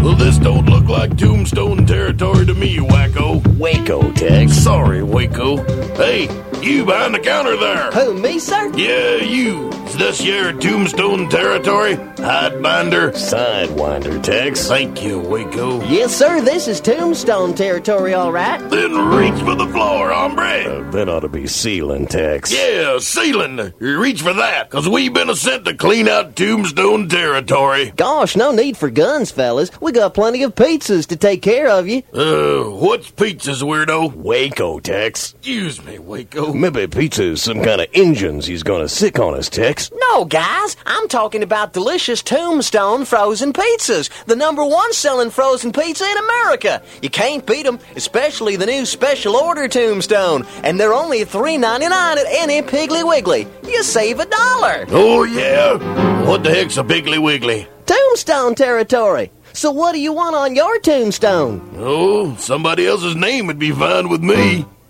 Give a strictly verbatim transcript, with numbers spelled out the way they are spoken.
Well, this don't look like Tombstone territory to me, wacko. Waco, Tex. Sorry, Waco. Hey, you behind the counter there. Who, me, sir? Yeah, you. Is this your Tombstone territory? Hidebinder? Sidewinder, Tex. Thank you, Waco. Yes, sir, this is Tombstone territory, all right. Then reach for the floor, hombre. Uh, that ought to be sealing, Tex. Yeah, sealing. Reach for that, because we've been sent to clean out Tombstone territory. Gosh, no need for guns, fellas. We got plenty of pizzas to take care of you. Uh, what's pizzas, weirdo? Waco, Tex. Excuse me, Waco. Maybe pizza is some kind of engines he's gonna sick on us, Tex. No, guys, I'm talking about delicious Tombstone frozen pizzas, the number one selling frozen pizza in America. You can't beat them, especially the new special order Tombstone, and they're only three ninety-nine at any Piggly Wiggly. You save a dollar. Oh, yeah? What the heck's a Piggly Wiggly? Tombstone territory. So what do you want on your tombstone? Oh, somebody else's name would be fine with me.